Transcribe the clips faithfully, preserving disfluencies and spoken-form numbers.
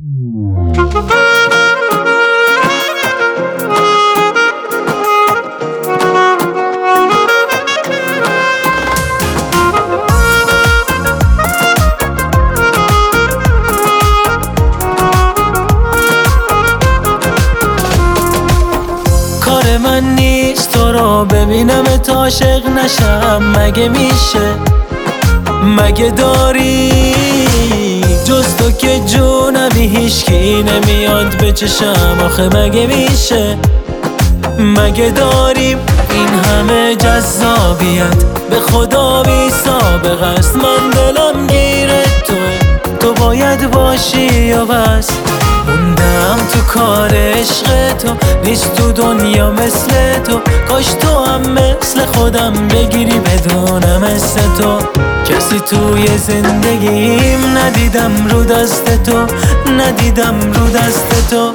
کار من نیست تو رو ببینم تا عاشق نشم. مگه میشه؟ مگه داری جز تو که جونمی هیچکی نمیاد به چشم؟ آخه مگه میشه؟ مگه داریم این همه جذابیت؟ به خدا بی سابقه است، من دلم گیره توه، تو باید باشی یا بس. موندم تو کار عشق تو، نیست تو دنیا مثل تو. کاش تو هم مثل خودم بگیری بدونم مثل تو. کسی توی زندگیم ندیدم رو دست تو، ندیدم رو دست تو.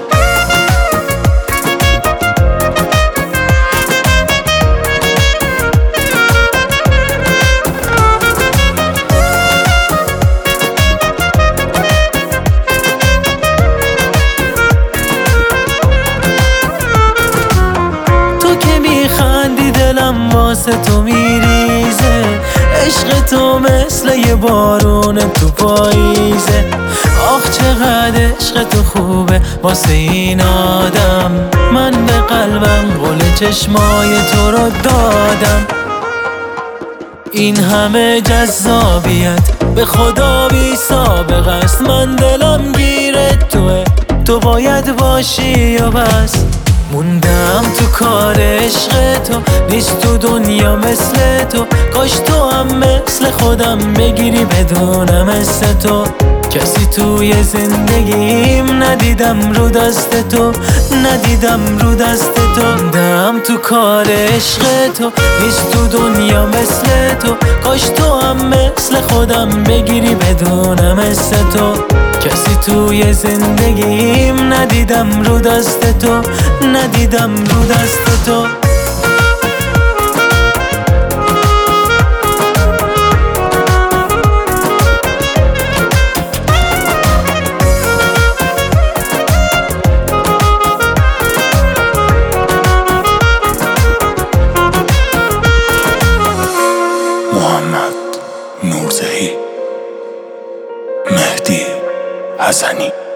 دلم واسه تو میریزه، عشق تو مثل یه بارون تو پاییزه. آخ چقدر عشق تو خوبه واسه این آدم، من به قلبم قول چشمای تو رو دادم. این همه جذابیت به خدا بی سابقه است، من دلم گیره توه، تو باید باشی یا بس. موندم تو کار عشق تو، نیست تو دنیا مثل تو. کاش تو هم مثل خودم بگیری بدونم مثل تو. کسی توی زندگیم ندیدم رو دست تو، ندیدم رو دست تو. موندم تو کار عشق تو، نیست تو دنیا مثل تو. کاش تو هم مثل خودم بگیری بدونم مثل تو. کسی توی زندگیم ندیدم رو دست تو، ندیدم رو دست تو. محمد نورزهی، مهدی حسنی.